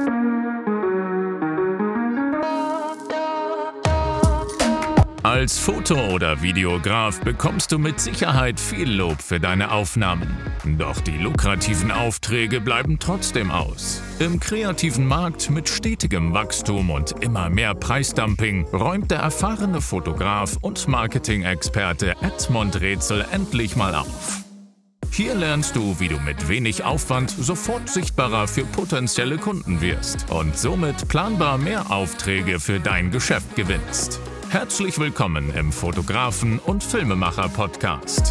Als Foto- oder Videograf bekommst du mit Sicherheit viel Lob für deine Aufnahmen. Doch die lukrativen Aufträge bleiben trotzdem aus. Im kreativen Markt mit stetigem Wachstum und immer mehr Preisdumping räumt der erfahrene Fotograf und Marketing-Experte Edmund Rätsel endlich mal auf. Hier lernst du, wie du mit wenig Aufwand sofort sichtbarer für potenzielle Kunden wirst und somit planbar mehr Aufträge für dein Geschäft gewinnst. Herzlich willkommen im Fotografen- und Filmemacher-Podcast.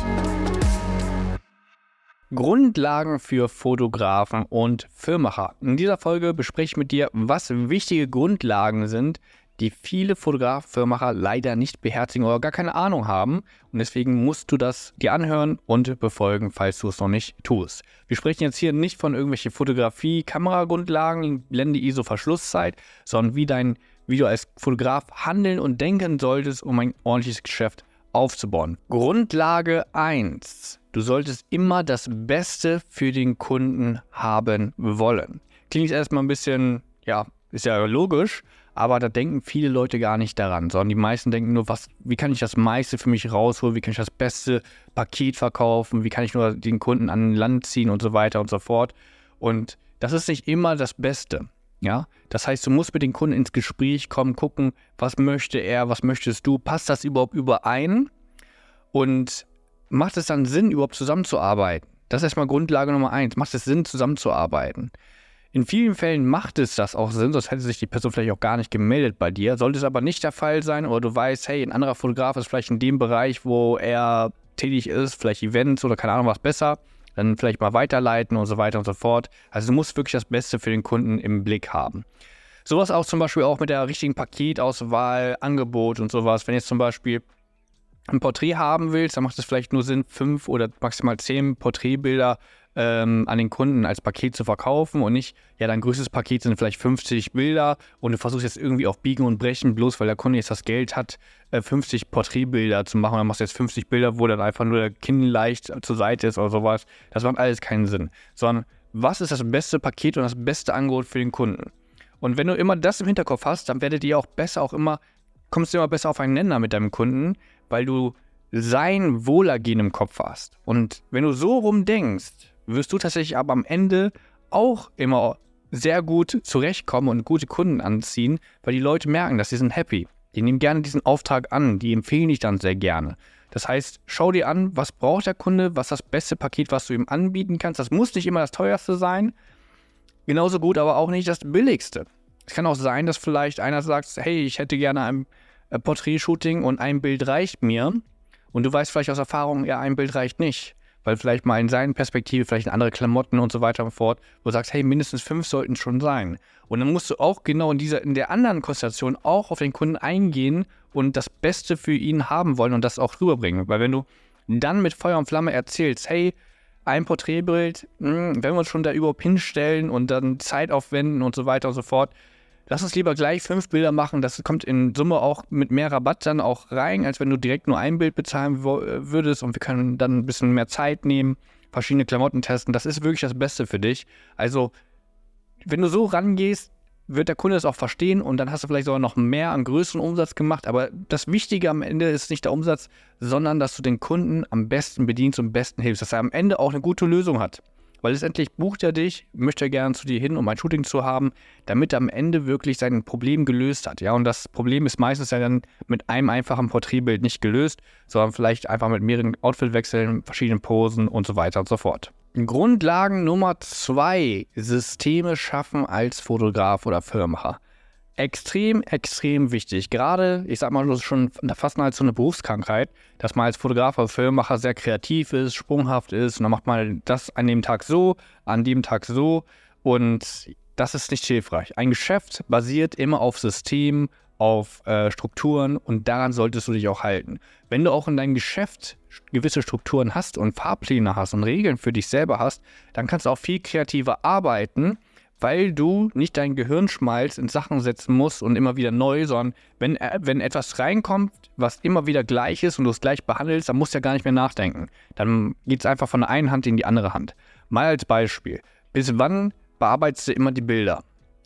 Grundlagen für Fotografen und Filmemacher. In dieser Folge bespreche ich mit dir, was wichtige Grundlagen sind, die viele Fotografen, Filmemacher leider nicht beherzigen oder gar keine Ahnung haben. Und deswegen musst du das dir anhören und befolgen, falls du es noch nicht tust. Wir sprechen jetzt hier nicht von irgendwelchen Fotografie-Kameragrundlagen, Blende, ISO, Verschlusszeit, sondern wie du als Fotograf handeln und denken solltest, um ein ordentliches Geschäft aufzubauen. Grundlage 1. Du solltest immer das Beste für den Kunden haben wollen. Klingt erstmal ein bisschen, ist ja logisch, aber da denken viele Leute gar nicht daran, sondern die meisten denken nur, wie kann ich das meiste für mich rausholen, wie kann ich das beste Paket verkaufen, wie kann ich nur den Kunden an Land ziehen und so weiter und so fort. Und das ist nicht immer das Beste. Ja, das heißt, du musst mit den Kunden ins Gespräch kommen, gucken, was möchte er, was möchtest du, passt das überhaupt überein und macht es dann Sinn, überhaupt zusammenzuarbeiten? Das ist erstmal Grundlage Nummer 1, macht es Sinn, zusammenzuarbeiten? In vielen Fällen macht es das auch Sinn, sonst hätte sich die Person vielleicht auch gar nicht gemeldet bei dir. Sollte es aber nicht der Fall sein oder du weißt, hey, ein anderer Fotograf ist vielleicht in dem Bereich, wo er tätig ist, vielleicht Events oder keine Ahnung was besser, dann vielleicht mal weiterleiten und so weiter und so fort. Also du musst wirklich das Beste für den Kunden im Blick haben. Sowas auch zum Beispiel auch mit der richtigen Paketauswahl, Angebot und sowas. Wenn du jetzt zum Beispiel ein Porträt haben willst, dann macht es vielleicht nur Sinn, 5 oder maximal 10 Porträtbilder an den Kunden als Paket zu verkaufen und nicht, dein größtes Paket sind vielleicht 50 Bilder und du versuchst jetzt irgendwie auf Biegen und Brechen, bloß weil der Kunde jetzt das Geld hat, 50 Porträtbilder zu machen. Dann machst du jetzt 50 Bilder, wo dann einfach nur der Kinn leicht zur Seite ist oder sowas. Das macht alles keinen Sinn. Sondern, was ist das beste Paket und das beste Angebot für den Kunden? Und wenn du immer das im Hinterkopf hast, dann kommst du immer besser auf einen Nenner mit deinem Kunden, weil du sein Wohlergehen im Kopf hast. Und wenn du so rumdenkst, wirst du tatsächlich aber am Ende auch immer sehr gut zurechtkommen und gute Kunden anziehen, weil die Leute merken, dass sie sind happy. Die nehmen gerne diesen Auftrag an, die empfehlen dich dann sehr gerne. Das heißt, schau dir an, was braucht der Kunde, was ist das beste Paket, was du ihm anbieten kannst. Das muss nicht immer das teuerste sein, genauso gut aber auch nicht das billigste. Es kann auch sein, dass vielleicht einer sagt, hey, ich hätte gerne ein Porträtshooting und ein Bild reicht mir. Und du weißt vielleicht aus Erfahrung, ein Bild reicht nicht. Weil vielleicht mal in seinen Perspektive vielleicht andere Klamotten und so weiter und fort, wo du sagst, hey, mindestens 5 sollten schon sein. Und dann musst du auch genau in der anderen Konstellation auch auf den Kunden eingehen und das Beste für ihn haben wollen und das auch rüberbringen. Weil wenn du dann mit Feuer und Flamme erzählst, hey, ein Porträtbild, wenn wir uns schon da überhaupt hinstellen und dann Zeit aufwenden und so weiter und so fort, lass uns lieber gleich 5 Bilder machen, das kommt in Summe auch mit mehr Rabatt dann auch rein, als wenn du direkt nur ein Bild bezahlen würdest und wir können dann ein bisschen mehr Zeit nehmen, verschiedene Klamotten testen, das ist wirklich das Beste für dich. Also, wenn du so rangehst, wird der Kunde es auch verstehen und dann hast du vielleicht sogar noch mehr an größeren Umsatz gemacht, aber das Wichtige am Ende ist nicht der Umsatz, sondern dass du den Kunden am besten bedienst und am besten hilfst, dass er am Ende auch eine gute Lösung hat. Weil letztendlich bucht er dich, möchte er gerne zu dir hin, um ein Shooting zu haben, damit er am Ende wirklich sein Problem gelöst hat. Ja, und das Problem ist meistens ja dann mit einem einfachen Porträtbild nicht gelöst, sondern vielleicht einfach mit mehreren Outfitwechseln, verschiedenen Posen und so weiter und so fort. Grundlagen Nummer 2, Systeme schaffen als Fotograf oder Filmemacher. Extrem, extrem wichtig. Gerade, ich sag mal, das ist schon fast als so eine Berufskrankheit, dass man als Fotograf oder Filmemacher sehr kreativ ist, sprunghaft ist und dann macht man das an dem Tag so, an dem Tag so und das ist nicht hilfreich. Ein Geschäft basiert immer auf Systemen, auf Strukturen und daran solltest du dich auch halten. Wenn du auch in deinem Geschäft gewisse Strukturen hast und Fahrpläne hast und Regeln für dich selber hast, dann kannst du auch viel kreativer arbeiten, weil du nicht deinen Gehirnschmalz in Sachen setzen musst und immer wieder neu, sondern wenn etwas reinkommt, was immer wieder gleich ist und du es gleich behandelst, dann musst du ja gar nicht mehr nachdenken. Dann geht es einfach von der einen Hand in die andere Hand. Mal als Beispiel, bis wann bearbeitest du immer die Bilder?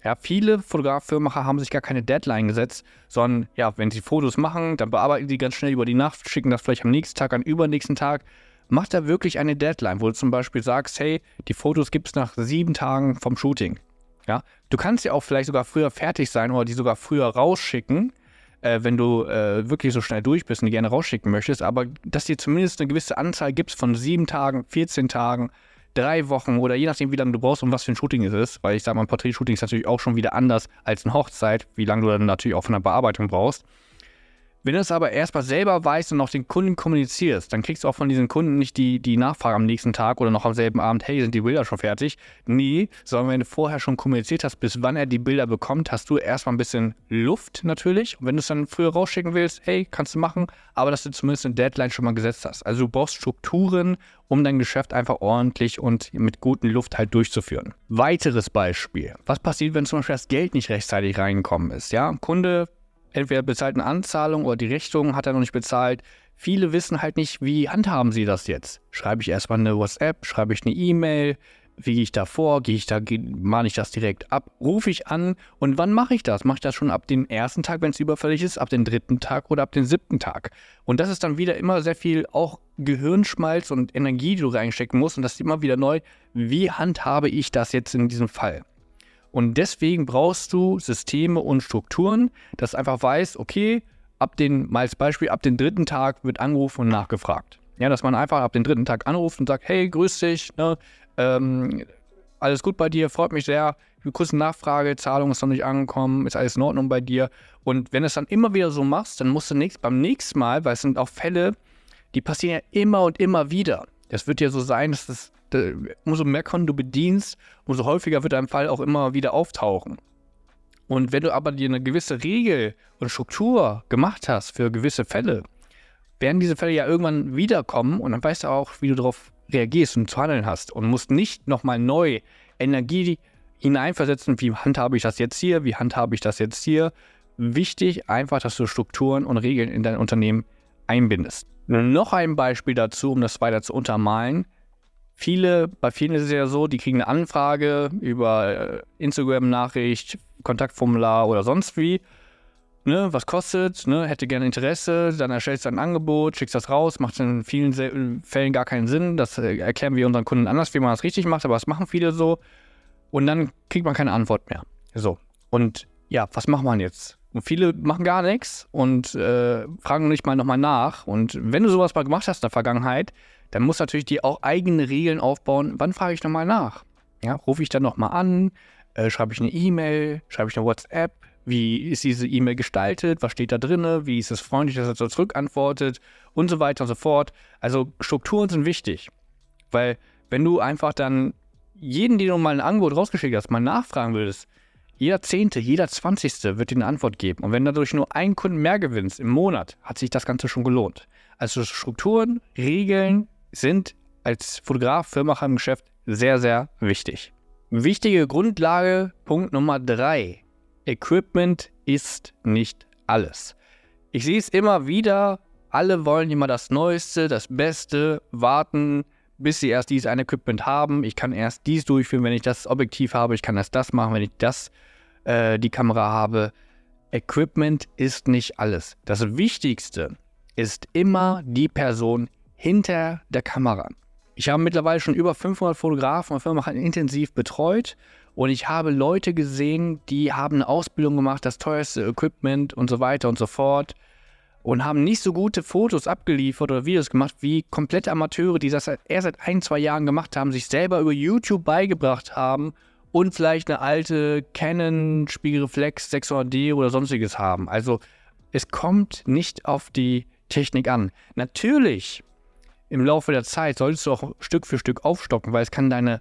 Ja, viele Fotograf-Filmemacher haben sich gar keine Deadline gesetzt, sondern ja, wenn sie Fotos machen, dann bearbeiten sie ganz schnell über die Nacht, schicken das vielleicht am nächsten Tag, am übernächsten Tag. Mach da wirklich eine Deadline, wo du zum Beispiel sagst, hey, die Fotos gibt es nach 7 Tagen vom Shooting. Ja, du kannst ja auch vielleicht sogar früher fertig sein oder die sogar früher rausschicken, wenn du wirklich so schnell durch bist und die gerne rausschicken möchtest, aber dass dir zumindest eine gewisse Anzahl gibt von 7 Tagen, 14 Tagen, 3 Wochen oder je nachdem, wie lange du brauchst und was für ein Shooting es ist, weil ich sage mal, ein Porträtshooting ist natürlich auch schon wieder anders als eine Hochzeit, wie lange du dann natürlich auch von der Bearbeitung brauchst. Wenn du es aber erstmal selber weißt und auch den Kunden kommunizierst, dann kriegst du auch von diesen Kunden nicht die Nachfrage am nächsten Tag oder noch am selben Abend, hey, sind die Bilder schon fertig? Nee, sondern wenn du vorher schon kommuniziert hast, bis wann er die Bilder bekommt, hast du erstmal ein bisschen Luft natürlich. Und wenn du es dann früher rausschicken willst, hey, kannst du machen, aber dass du zumindest eine Deadline schon mal gesetzt hast. Also du brauchst Strukturen, um dein Geschäft einfach ordentlich und mit guter Luft halt durchzuführen. Weiteres Beispiel. Was passiert, wenn zum Beispiel das Geld nicht rechtzeitig reingekommen ist? Ja, ein Kunde entweder bezahlt eine Anzahlung oder die Rechnung hat er noch nicht bezahlt. Viele wissen halt nicht, wie handhaben sie das jetzt? Schreibe ich erstmal eine WhatsApp, schreibe ich eine E-Mail, wie gehe ich da vor, mahne ich das direkt ab, rufe ich an und wann mache ich das? Mache ich das schon ab dem ersten Tag, wenn es überfällig ist, ab dem 3. Tag oder ab dem 7. Tag? Und das ist dann wieder immer sehr viel auch Gehirnschmalz und Energie, die du reinstecken musst und das ist immer wieder neu, wie handhabe ich das jetzt in diesem Fall? Und deswegen brauchst du Systeme und Strukturen, dass du einfach weißt, okay, mal als Beispiel, ab dem 3. Tag wird angerufen und nachgefragt. Ja, dass man einfach ab dem 3. Tag anruft und sagt, hey, grüß dich, ne, alles gut bei dir, freut mich sehr, kurze Nachfrage, Zahlung ist noch nicht angekommen, ist alles in Ordnung bei dir. Und wenn du es dann immer wieder so machst, dann musst du beim nächsten Mal, weil es sind auch Fälle, die passieren ja immer und immer wieder. Das wird ja so sein, dass umso mehr Kunden du bedienst, umso häufiger wird dein Fall auch immer wieder auftauchen. Und wenn du aber dir eine gewisse Regel und Struktur gemacht hast für gewisse Fälle, werden diese Fälle ja irgendwann wiederkommen und dann weißt du auch, wie du darauf reagierst und zu handeln hast und musst nicht nochmal neu Energie hineinversetzen, wie handhabe ich das jetzt hier, wie handhabe ich das jetzt hier. Wichtig einfach, dass du Strukturen und Regeln in dein Unternehmen einbindest. Noch ein Beispiel dazu, um das weiter zu untermalen. Bei vielen ist es ja so, die kriegen eine Anfrage über Instagram-Nachricht, Kontaktformular oder sonst wie. Ne, was kostet, ne, hätte gerne Interesse, dann erstellst du ein Angebot, schickst das raus, macht in vielen Fällen gar keinen Sinn. Das erklären wir unseren Kunden anders, wie man das richtig macht, aber das machen viele so. Und dann kriegt man keine Antwort mehr. So, und ja, was macht man jetzt? Und viele machen gar nichts und fragen nicht mal nochmal nach. Und wenn du sowas mal gemacht hast in der Vergangenheit, dann musst du natürlich dir auch eigene Regeln aufbauen. Wann frage ich nochmal nach? Ja, rufe ich dann nochmal an? Schreibe ich eine E-Mail? Schreibe ich eine WhatsApp? Wie ist diese E-Mail gestaltet? Was steht da drin? Wie ist es freundlich, dass er so zurückantwortet? Und so weiter und so fort. Also Strukturen sind wichtig. Weil wenn du einfach dann jeden, den du mal ein Angebot rausgeschickt hast, mal nachfragen würdest, jeder 10., jeder 20. wird dir eine Antwort geben. Und wenn du dadurch nur einen Kunden mehr gewinnst im Monat, hat sich das Ganze schon gelohnt. Also Strukturen, Regeln sind als Fotograf, Filmemacher im Geschäft sehr, sehr wichtig. Wichtige Grundlage, Punkt Nummer 3. Equipment ist nicht alles. Ich sehe es immer wieder, alle wollen immer das Neueste, das Beste, warten, bis sie erst dieses eine Equipment haben. Ich kann erst dies durchführen, wenn ich das Objektiv habe. Ich kann erst das machen, wenn ich die Kamera habe. Equipment ist nicht alles. Das Wichtigste ist immer die Person hinter der Kamera. Ich habe mittlerweile schon über 500 Fotografen und Filmemacher intensiv betreut und ich habe Leute gesehen, die haben eine Ausbildung gemacht, das teuerste Equipment und so weiter und so fort und haben nicht so gute Fotos abgeliefert oder Videos gemacht wie komplette Amateure, die das erst seit 1-2 Jahren gemacht haben, sich selber über YouTube beigebracht haben und vielleicht eine alte Canon Spiegelreflex 600D oder sonstiges haben. Also es kommt nicht auf die Technik an. Natürlich, im Laufe der Zeit solltest du auch Stück für Stück aufstocken, weil es kann deine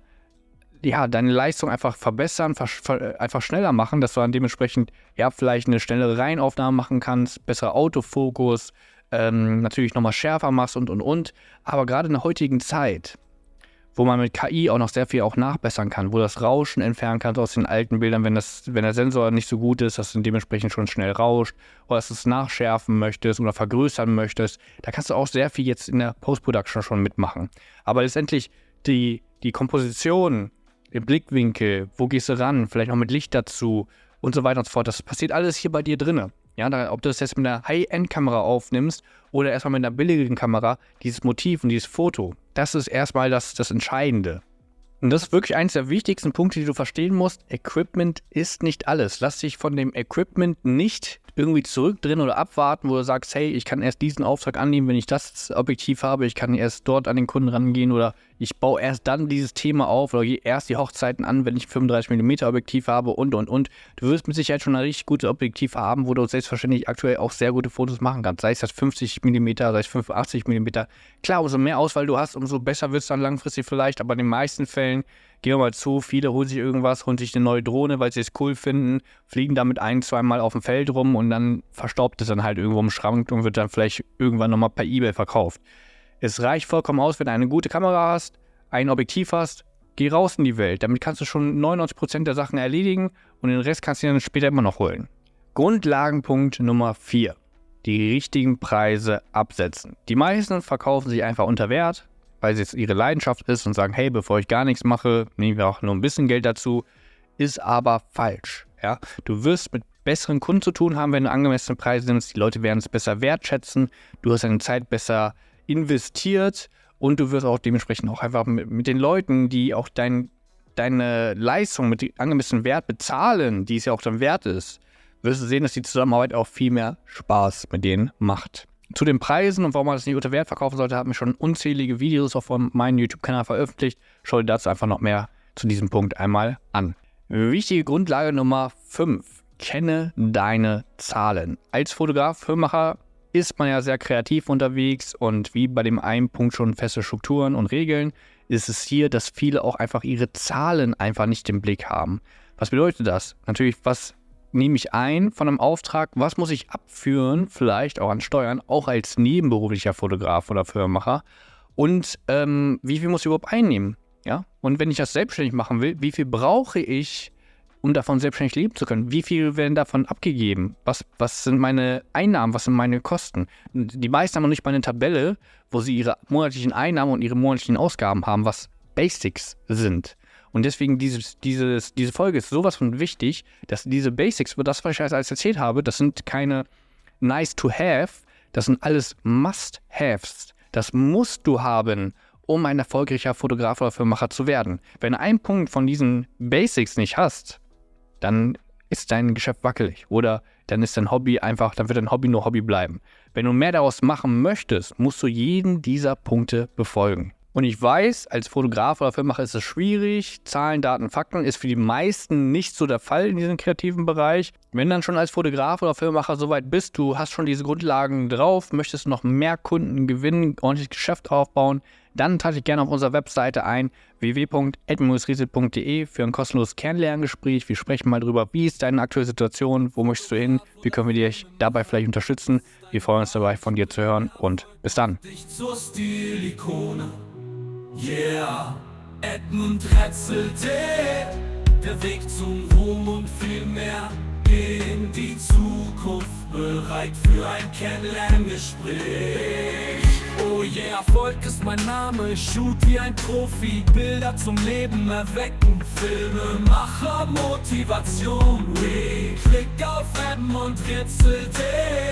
Leistung einfach verbessern, einfach schneller machen, dass du dann dementsprechend vielleicht eine schnellere Reihenaufnahme machen kannst, besserer Autofokus, natürlich nochmal schärfer machst und. Aber gerade in der heutigen Zeit, wo man mit KI auch noch sehr viel auch nachbessern kann, wo du das Rauschen entfernen kannst aus den alten Bildern, wenn der Sensor nicht so gut ist, dass du dementsprechend schon schnell rauscht oder dass du es nachschärfen möchtest oder vergrößern möchtest, da kannst du auch sehr viel jetzt in der Post-Production schon mitmachen. Aber letztendlich die Komposition, im Blickwinkel, wo gehst du ran, vielleicht noch mit Licht dazu und so weiter und so fort. Das passiert alles hier bei dir drinne. Ja, ob du das jetzt mit einer High-End-Kamera aufnimmst oder erstmal mit einer billigen Kamera, dieses Motiv und dieses Foto, das ist erstmal das Entscheidende. Und das ist wirklich eines der wichtigsten Punkte, die du verstehen musst. Equipment ist nicht alles. Lass dich von dem Equipment nicht irgendwie zurückdrehen oder abwarten, wo du sagst, hey, ich kann erst diesen Auftrag annehmen, wenn ich das Objektiv habe, ich kann erst dort an den Kunden rangehen oder ich baue erst dann dieses Thema auf oder gehe erst die Hochzeiten an, wenn ich 35mm Objektiv habe und. Du wirst mit Sicherheit schon ein richtig gutes Objektiv haben, wo du selbstverständlich aktuell auch sehr gute Fotos machen kannst. Sei es das 50mm, sei es 85mm. Klar, umso mehr Auswahl du hast, umso besser wird es dann langfristig vielleicht, aber in den meisten Fällen, gehen wir mal zu, viele holen sich irgendwas, holen sich eine neue Drohne, weil sie es cool finden, fliegen damit 1-2 Mal auf dem Feld rum und dann verstaubt es dann halt irgendwo im Schrank und wird dann vielleicht irgendwann nochmal per eBay verkauft. Es reicht vollkommen aus, wenn du eine gute Kamera hast, ein Objektiv hast, geh raus in die Welt. Damit kannst du schon 99% der Sachen erledigen und den Rest kannst du dann später immer noch holen. Grundlagenpunkt Nummer 4. Die richtigen Preise absetzen. Die meisten verkaufen sich einfach unter Wert, weil es jetzt ihre Leidenschaft ist und sagen, hey, bevor ich gar nichts mache, nehmen wir auch nur ein bisschen Geld dazu. Ist aber falsch. Ja? Du wirst mit besseren Kunden zu tun haben, wenn du angemessene Preise nimmst. Die Leute werden es besser wertschätzen. Du hast deine Zeit besser investiert und du wirst auch dementsprechend auch einfach mit den Leuten, die auch deine Leistung mit angemessenen Wert bezahlen, die es ja auch dann wert ist, wirst du sehen, dass die Zusammenarbeit auch viel mehr Spaß mit denen macht. Zu den Preisen und warum man das nicht unter Wert verkaufen sollte, haben wir schon unzählige Videos auf meinem YouTube-Kanal veröffentlicht. Schau dir dazu einfach noch mehr zu diesem Punkt einmal an. Wichtige Grundlage Nummer 5. Kenne deine Zahlen. Als Fotograf, Filmemacher ist man ja sehr kreativ unterwegs und wie bei dem einen Punkt schon feste Strukturen und Regeln, ist es hier, dass viele auch einfach ihre Zahlen einfach nicht im Blick haben. Was bedeutet das? Natürlich, was nehme ich ein von einem Auftrag, was muss ich abführen, vielleicht auch an Steuern, auch als nebenberuflicher Fotograf oder Filmemacher und wie viel muss ich überhaupt einnehmen? Ja? Und wenn ich das selbstständig machen will, wie viel brauche ich, um davon selbstständig leben zu können? Wie viel werden davon abgegeben? Was sind meine Einnahmen, was sind meine Kosten? Die meisten haben noch nicht mal eine Tabelle, wo sie ihre monatlichen Einnahmen und ihre monatlichen Ausgaben haben, was Basics sind. Und deswegen diese Folge ist sowas von wichtig, dass diese Basics, über das, was ich alles erzählt habe, das sind keine nice to have, das sind alles Must-Haves. Das musst du haben, um ein erfolgreicher Fotograf oder Filmemacher zu werden. Wenn du einen Punkt von diesen Basics nicht hast, dann ist dein Geschäft wackelig oder dann ist dein Hobby einfach, dann wird dein Hobby nur Hobby bleiben. Wenn du mehr daraus machen möchtest, musst du jeden dieser Punkte befolgen. Und ich weiß, als Fotograf oder Filmemacher ist es schwierig. Zahlen, Daten, Fakten ist für die meisten nicht so der Fall in diesem kreativen Bereich. Wenn dann schon als Fotograf oder Filmemacher soweit bist, du hast schon diese Grundlagen drauf, möchtest noch mehr Kunden gewinnen, ordentliches Geschäft aufbauen, dann trage dich gerne auf unserer Webseite ein, www.edmund-riesel.de für ein kostenloses Kennenlerngespräch. Wir sprechen mal drüber, wie ist deine aktuelle Situation, wo möchtest du hin, wie können wir dich dabei vielleicht unterstützen. Wir freuen uns dabei, von dir zu hören und bis dann. Yeah, Edmund Retzelte, der Weg zum Ruhm und viel mehr in die Zukunft, bereit für ein Kennenlerngespräch. Oh yeah, Erfolg ist mein Name, ich shoot wie ein Profi, Bilder zum Leben erwecken, Filmemacher, Motivation, klick auf Edmund Retzelte.